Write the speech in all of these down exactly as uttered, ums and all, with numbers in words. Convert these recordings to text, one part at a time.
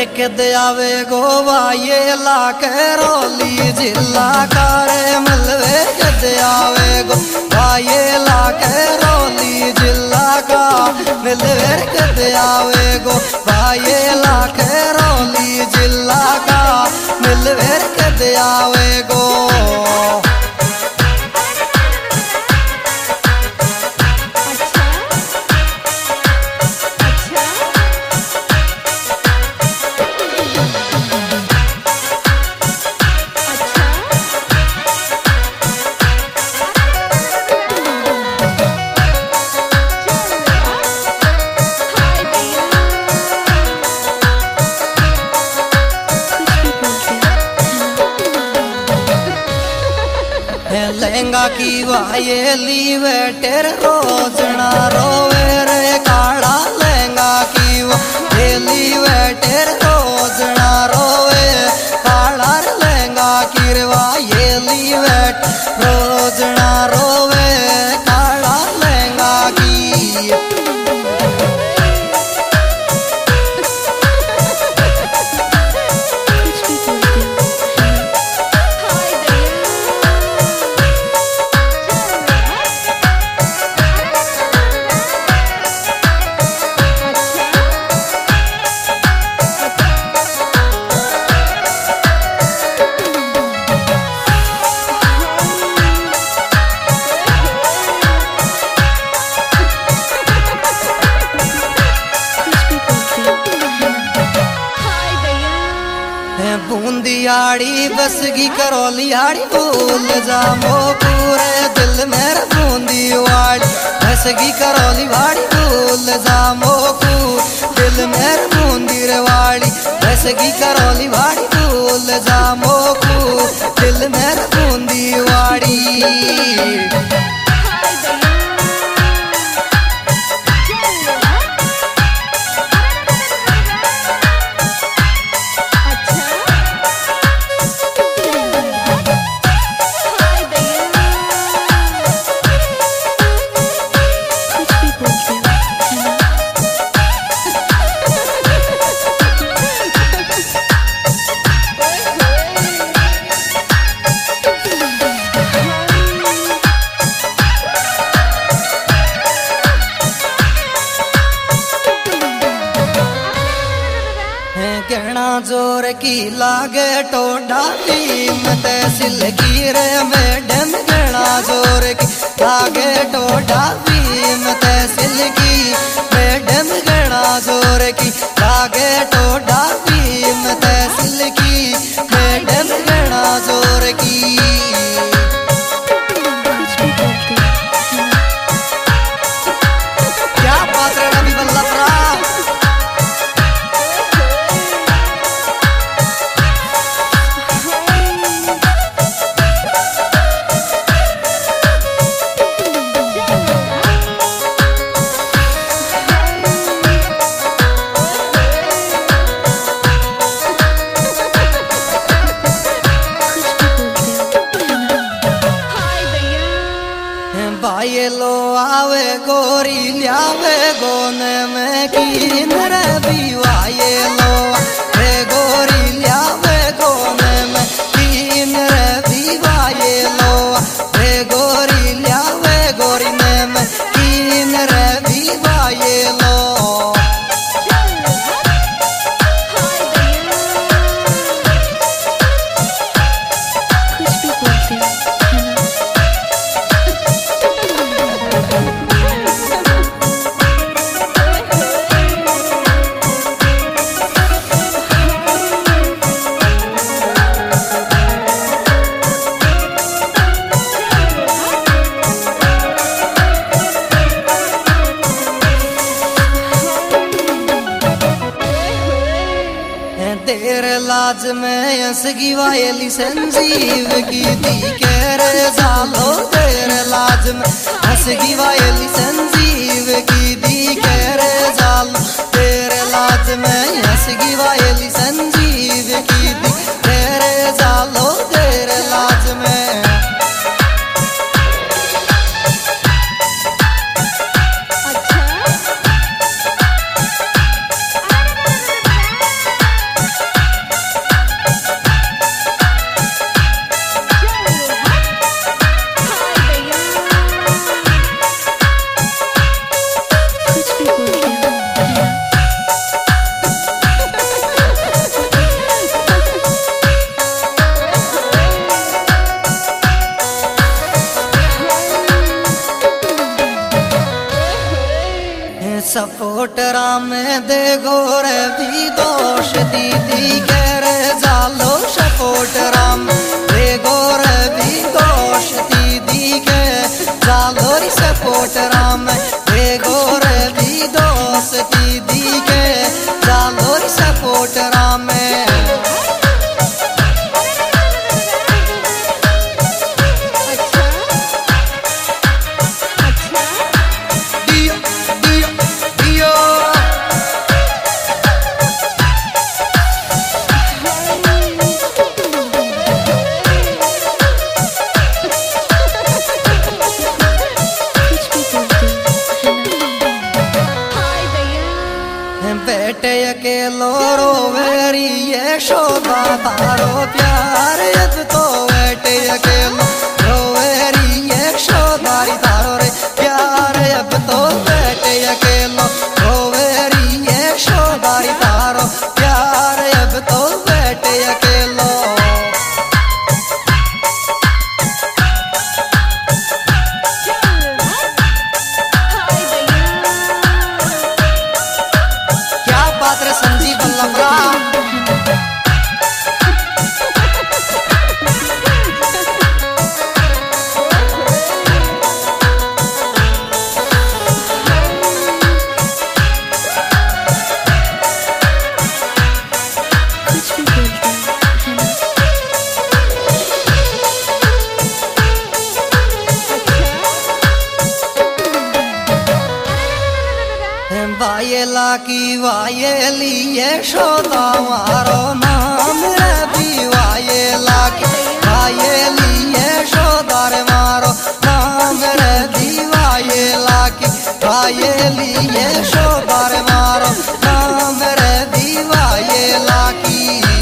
कद आवे गोवा ये ला करौली जिला कारे मलवे कद आवे गोवा ये ला करौली जिला का मलवे कद आवे गोवा ये ला करौली जिला का मलवे कद आवे गो। लहंगा की वायली वेटर रोजना रोवे रे काड़ा लहंगा की वायली वेटर रोजना रोवे काड़ा लहंगा की वायली वेट रोजना रोवे काड़ा लहंगा की। बूंदियाड़ी बसगी करौलियाड़ी भूल जा मो पूरे दिल मेरा बूंदीवाड़ी बसगी करौली वाड़ी भूल जा मो दिल मेरा बूंदीवाड़ी बसगी करौली वाड़ी भूल जा मो दिल मेरा बूंदीवाड़ी। गहना जोर की लागे टोडा मत सिलकी रे मैडम गहना जोर की लागे टोडा मत सिलकी मैडम गहना जोर की लागे टोडा मत सिलकी मैडम गहना जोर की। क्या बात है रवि बल्लभरा। भाई लो आवे गोरी लियावे गोने में की नरे बीवाए लो रे गोरी लियावे गोने में की नरे बीवाए लो रे गोरी लियावे गोरी में की नरे बीवाए लो। तेरे लाज में हंसगी वायली संजीव की दी के रे जालो तेरे लाज में हंसगी वायली संजीव की दी के रे जालो तेरे लाज में हंसगी वायली संजीव की दी तेरे जालो तेरे लाज में। सपोर्टरा में दे गोरे भी दोष दीदी के रे जालो सपोर्टरा में दे गोरे भी दोष दीदी के जालो सपोर्टरा में दे गोरे भी दोष दीदी के जालो सपोर्टरा में। बेटे अकेलो रोवेरी ये शोभा तारो प्यार अब तो बेटे अकेलो रोवेरी ये शोधारी तारो रे प्यार अब तो बेटे अकेलो रोवेरी ये शोधारी तारो प्यार अब तो बेटे अकेलो। संजीव बल्लभरा वायेला की वायेली ये शोदा मारो नाम रे भी वायेला की वायेली ये शोदा रे मारो नाम रे भी वायेला की वायेली ये शोदा रे मारो नाम रे भी वायेला की।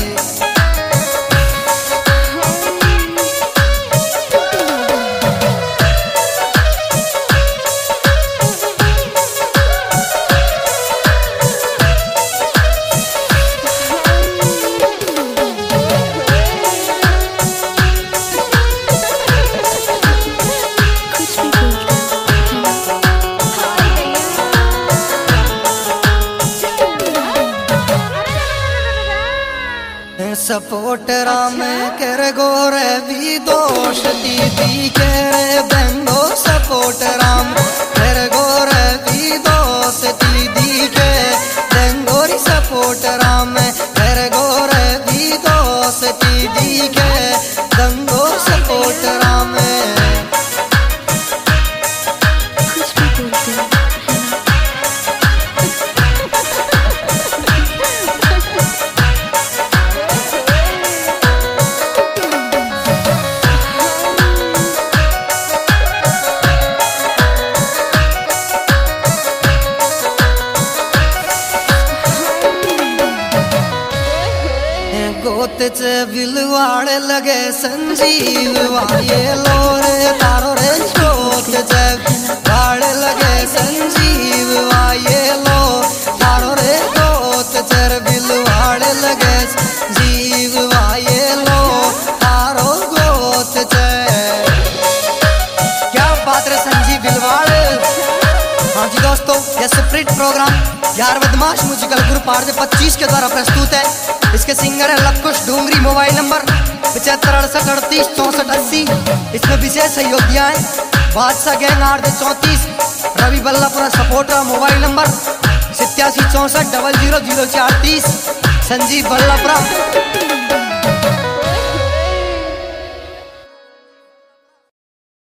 सपोर्टरा में कर गोरे भी दोष दीदी के रे बंदो सपोर्टरा में कर गोरे भी दोष दीदी के बंदोरी सपोर्टरा में कर गोरे भी दोष दीदी के बंदो सपोर्टरा में। गोत च बिलवाड़ लगे संजीव वाये लोरे तारो रे गोत च वाड़ लगे संजीव वाये लो तारो रे गोत च बिलवाड़ लगे संजीव वाये लो तारो गोत च। क्या बात रे संजीव बिलवाड़। हाँ जी दोस्तों, यह स्प्रिट प्रोग्राम यार बदमाश म्यूजिकल ग्रुप आर जे पच्चीस के द्वारा प्रस्तुत है। इसके सिंगर है लवकुश डूंगरी। मोबाइल नंबर पचहत्तर अड़सठ अड़तीस चौसठ अस्सी। इसमें विशेष सहयोगियाँ हैं बादशाह गैंग आर जे चौंतीस, रवि बल्लापुरा सपोर्टरा। मोबाइल नंबर सत्यासी चौसठ डबल जीरो जीरो चार तीस। संजीव बल्लापुरा।